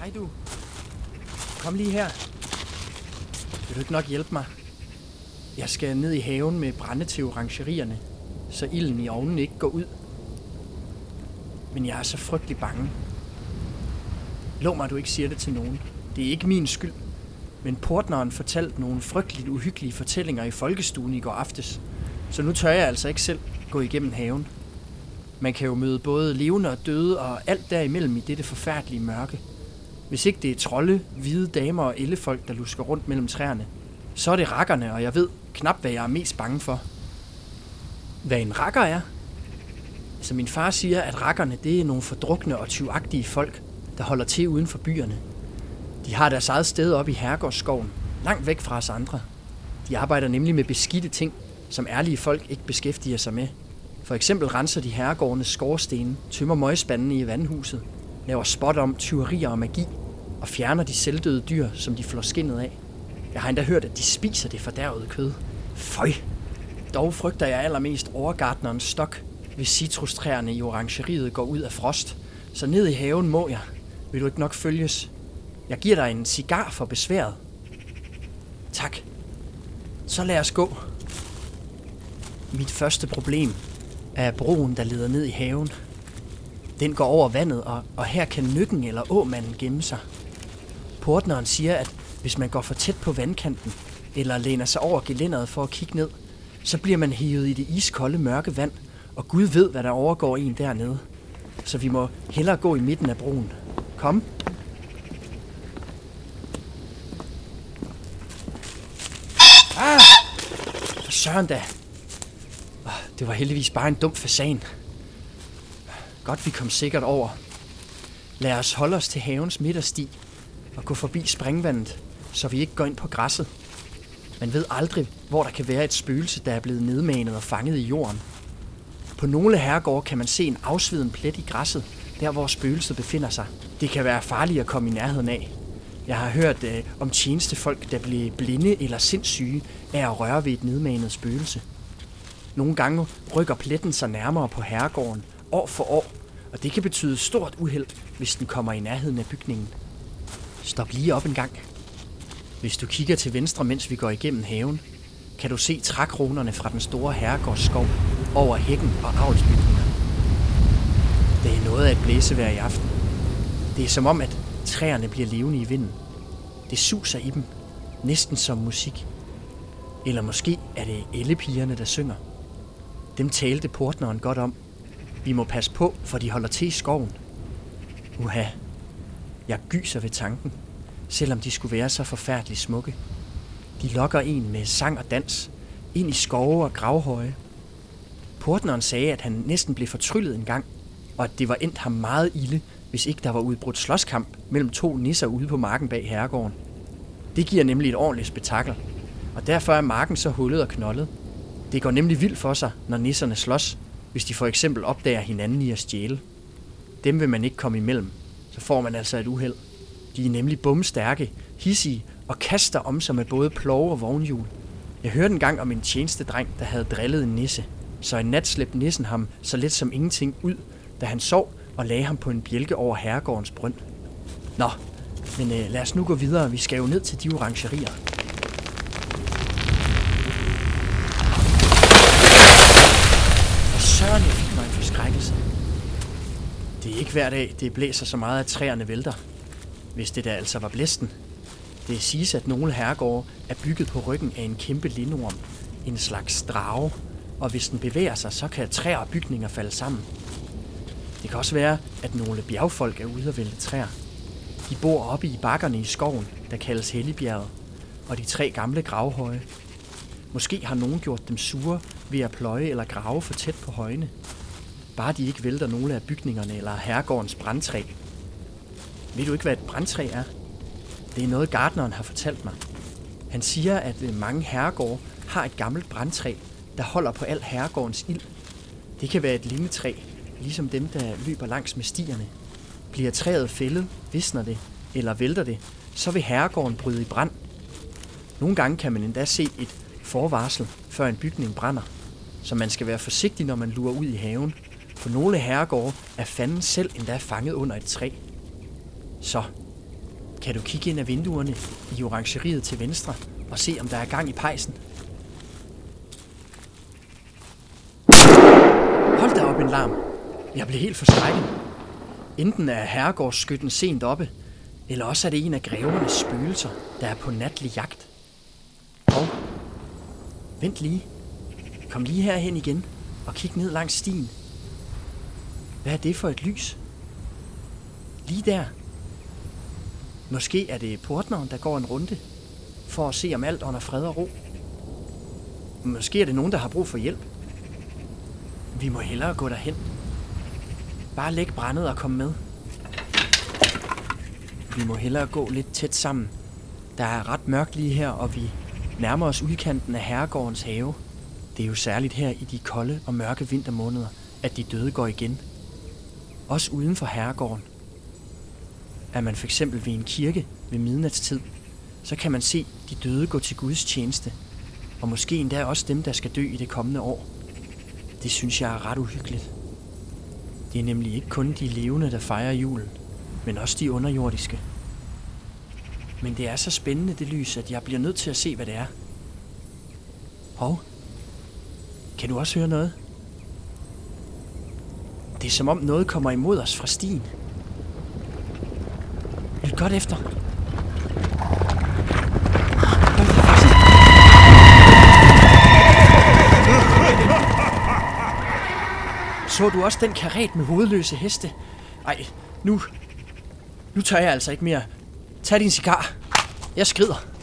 Hej du. Kom lige her. Vil du ikke nok hjælpe mig? Jeg skal ned i haven med brænde til orangerierne, så ilden i ovnen ikke går ud. Men jeg er så frygtelig bange. Lov mig, du ikke siger det til nogen. Det er ikke min skyld. Men portneren fortalte nogle frygteligt uhyggelige fortællinger i folkestuen i går aftes. Så nu tør jeg altså ikke selv gå igennem haven. Man kan jo møde både levende og døde og alt derimellem i dette forfærdelige mørke. Hvis ikke det er trolde, hvide damer og ellefolk, der lusker rundt mellem træerne, så er det rakkerne, og jeg ved knap, hvad jeg er mest bange for. Hvad en rakker er? Altså min far siger, at rakkerne det er nogle fordrukne og tyvagtige folk, der holder til uden for byerne. De har deres eget sted oppe i Herregårdsskoven, langt væk fra os andre. De arbejder nemlig med beskidte ting, som ærlige folk ikke beskæftiger sig med. For eksempel renser de herregårdenes skorstene, tømmer møgspandene i vandhuset, laver spot om tyverier og magi, og fjerner de selvdøde dyr, som de flår skindet af. Jeg har endda hørt, at de spiser det fordærvede kød. Føj! Dog frygter jeg allermest overgartnerens stok, hvis citrustræerne i orangeriet går ud af frost. Så ned i haven må jeg. Vil du ikke nok følges? Jeg giver dig en cigar for besværet. Tak. Så lad os gå. Mit første problem er broen, der leder ned i haven. Den går over vandet, og her kan nykken eller åmanden gemme sig. Portneren siger, at hvis man går for tæt på vandkanten, eller læner sig over gelænderet for at kigge ned, så bliver man hævet i det iskolde mørke vand, og Gud ved, hvad der overgår en dernede. Så vi må hellere gå i midten af broen. Kom. For søren da. Det var heldigvis bare en dum fasan. Godt, vi kom sikkert over. Lad os holde os til havens midtersti og gå forbi springvandet, så vi ikke går ind på græsset. Man ved aldrig, hvor der kan være et spøgelse, der er blevet nedmanet og fanget i jorden. På nogle herregårde kan man se en afsveden plet i græsset, der hvor spøgelset befinder sig. Det kan være farligt at komme i nærheden af. Jeg har hørt om tjenestefolk, der blev blinde eller sindssyge af at røre ved et nedmanet spøgelse. Nogle gange rykker pletten sig nærmere på herregården, år for år, og det kan betyde stort uheld, hvis den kommer i nærheden af bygningen. Stop lige op en gang. Hvis du kigger til venstre, mens vi går igennem haven, kan du se trækronerne fra den store herregårdsskov over hækken og avlsbygningerne. Det er noget af et blæsevejr i aften. Det er som om, at træerne bliver levende i vinden. Det suser i dem, næsten som musik. Eller måske er det ellepigerne, der synger. Dem talte portneren godt om. Vi må passe på, for de holder til i skoven. Uha, jeg gyser ved tanken, selvom de skulle være så forfærdeligt smukke. De lokker en med sang og dans, ind i skove og gravhøje. Portneren sagde, at han næsten blev fortryllet en gang, og at det var endt ham meget ilde, hvis ikke der var udbrudt slåskamp mellem to nisser ude på marken bag herregården. Det giver nemlig et ordentligt spektakel, og derfor er marken så hullet og knoldet. Det går nemlig vildt for sig, når nisserne slås, hvis de for eksempel opdager hinanden i at stjæle. Dem vil man ikke komme imellem, så får man altså et uheld. De er nemlig bomstærke, hidsige og kaster om sig med både plove og vognhjul. Jeg hørte engang om en tjenestedreng, der havde drillet en nisse, så en nat slæbte nissen ham så let som ingenting ud, da han sov og lagde ham på en bjælke over herregårdens brønd. Nå, men lad os nu gå videre. Vi skal jo ned til de orangerier. Og søren, jeg fik mig en forskrækkelse. Det er ikke hver dag, det blæser så meget, at træerne vælter. Hvis det da altså var blæsten. Det siges, at nogle herregårde er bygget på ryggen af en kæmpe lindorm, en slags drage, og hvis den bevæger sig, så kan træer og bygninger falde sammen. Det kan også være, at nogle bjergfolk er ude at vælte træer. De bor oppe i bakkerne i skoven, der kaldes Helligbjerget, og de 3 gamle gravhøje. Måske har nogen gjort dem sure ved at pløje eller grave for tæt på højene. Bare de ikke vælter nogle af bygningerne eller herregårdens brandtræ. Ved du ikke, hvad et brandtræ er? Det er noget gartneren har fortalt mig. Han siger, at mange herregårde har et gammelt brandtræ, der holder på al herregårdens ild. Det kan være et lindetræ, ligesom dem, der løber langs med stierne. Bliver træet fældet, visner det eller vælter det, så vil herregården bryde i brand. Nogle gange kan man endda se et forvarsel, før en bygning brænder. Så man skal være forsigtig, når man lurer ud i haven. For nogle herregårde er fanden selv endda fanget under et træ. Så, Kan du kigge ind ad vinduerne i orangeriet til venstre og se, om der er gang i pejsen? Hold da op en larm. Jeg blev helt forskrækket. Enten er herregårdsskytten sent oppe, eller også er det en af grevernes spøgelser, der er på natlig jagt. Og vent lige. Kom lige herhen igen og kig ned langs stien. Hvad er det for et lys? Lige der. Måske er det portneren, der går en runde, for at se om alt under fred og ro. Måske er det nogen, der har brug for hjælp. Vi må hellere gå derhen. Bare læg brændet og kom med. Vi må hellere gå lidt tæt sammen. Der er ret mørkt lige her, og vi nærmer os udkanten af herregårdens have. Det er jo særligt her i de kolde og mørke vintermåneder, at de døde går igen. Også uden for herregården. Er man for eksempel ved en kirke ved midnatstid, så kan man se de døde gå til Guds tjeneste. Og måske endda også dem, der skal dø i det kommende år. Det synes jeg er ret uhyggeligt. Det er nemlig ikke kun de levende, der fejrer julen, men også de underjordiske. Men det er så spændende, det lys, at jeg bliver nødt til at se, hvad det er. Hov, kan du også høre noget? Det er som om noget kommer imod os fra stien. Lyt godt efter. Så du også den karet med hovedløse heste? Ej, nu tør jeg altså ikke mere. Tag din cigar. Jeg skrider.